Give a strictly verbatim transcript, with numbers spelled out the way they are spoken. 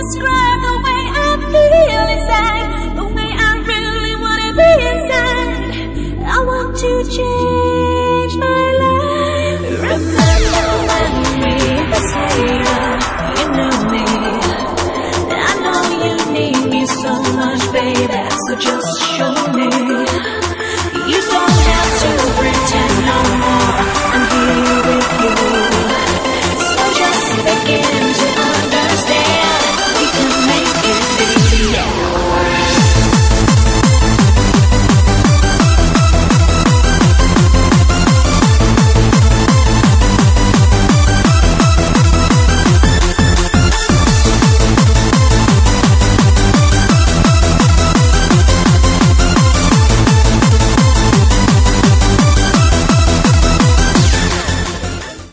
describe the way I feel inside, the way I really wanna be inside. I want to change.